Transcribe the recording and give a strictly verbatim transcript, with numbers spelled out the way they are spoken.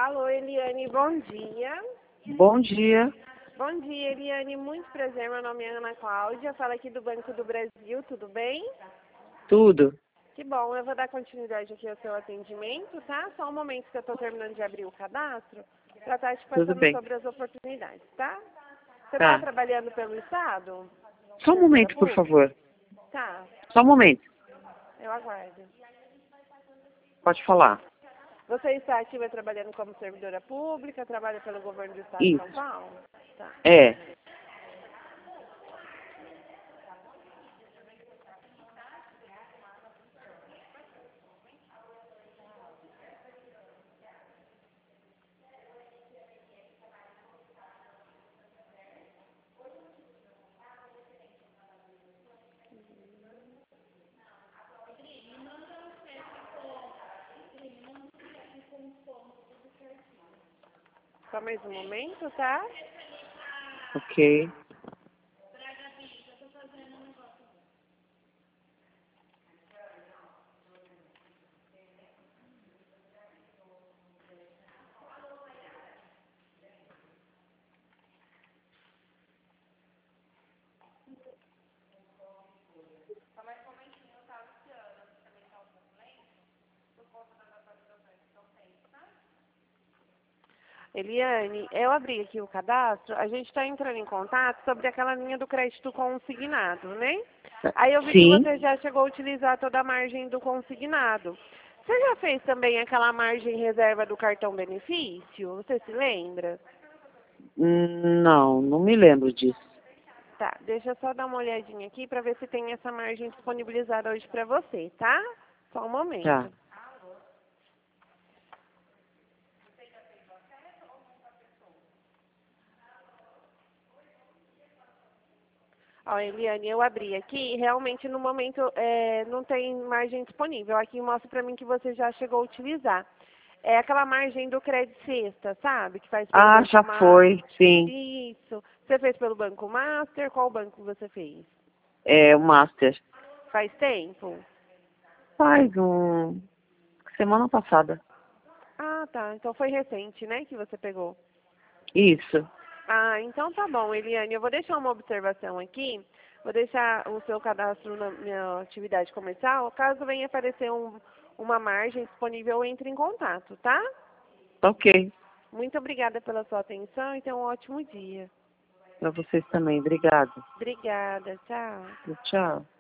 Alô, Eliane, bom dia. Bom dia. Bom dia, Eliane. Muito prazer. Meu nome é Ana Cláudia. Falo aqui do Banco do Brasil. Tudo bem? Tudo. Que bom. Eu vou dar continuidade aqui ao seu atendimento, tá? Só um momento que eu estou terminando de abrir o cadastro para estar te Tudo passando bem. sobre as oportunidades, tá? Você está Tá. trabalhando pelo Estado? Só um Servidora momento, por pública? favor. Tá. Só um momento. Eu aguardo. Pode falar. Você está ativa trabalhando como servidora pública? Trabalha pelo governo do Estado de São Isso. Paulo? Tá. É. Só mais um momento, tá? Ok. Eliane, eu abri aqui o cadastro, a gente está entrando em contato sobre aquela linha do crédito consignado, né? Aí eu vi que Sim. você já chegou a utilizar toda a margem do consignado. Você já fez também aquela margem reserva do cartão benefício? Você se lembra? Hum, Não, não me lembro disso. Tá, deixa eu só dar uma olhadinha aqui para ver se tem essa margem disponibilizada hoje para você, tá? Só um Tá. momento. Ó, Eliane, eu abri aqui e realmente no momento é, não tem margem disponível. Aqui mostra para mim que você já chegou a utilizar. É aquela margem do crédito sexta, sabe? Que faz pelo Ah, Banco já Master. foi, sim. Isso. Você fez pelo Banco Master? Qual banco você fez? É o Master. Faz tempo? Faz um... Semana passada. Ah, tá. Então foi recente, né, que você pegou. Isso. Ah, então tá bom, Eliane. Eu vou deixar uma observação aqui. Vou deixar o seu cadastro na minha atividade comercial. Caso venha aparecer um, uma margem disponível, entre em contato, tá? Ok. Muito obrigada pela sua atenção e tenha um ótimo dia. Para vocês também. Obrigada. Obrigada. Tchau. Tchau.